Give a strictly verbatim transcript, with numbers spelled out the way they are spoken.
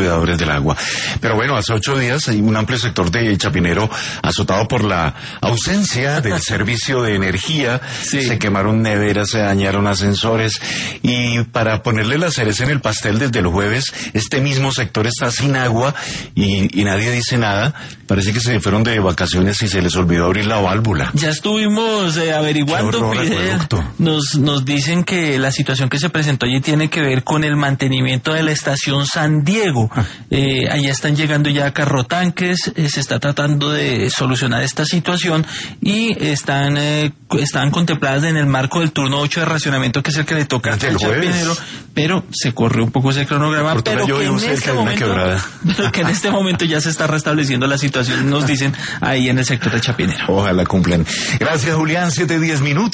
cuidadores del agua. Pero bueno, hace ocho días hay un amplio sector de Chapinero azotado por la ausencia del servicio de energía. Sí. Se quemaron neveras, se dañaron ascensores, y para ponerle la cereza en el pastel, desde el jueves este mismo sector está sin agua y, y nadie dice nada. Parece que se fueron de vacaciones y se les olvidó abrir la válvula. Ya estuvimos eh, averiguando, Fidel. Nos, nos dicen que la situación que se presentó allí tiene que ver con el mantenimiento de la estación San Diego. Eh, allá están llegando ya carrotanques, eh, se está tratando de solucionar esta situación y están eh, están contempladas en el marco del turno ocho de racionamiento, que es el que le toca a Chapinero, pero se corre un poco ese cronograma, pero que, en este momento, pero que en este momento ya se está restableciendo la situación, nos dicen ahí en el sector de Chapinero. Ojalá cumplan. Gracias, Julián. Siete, diez minutos.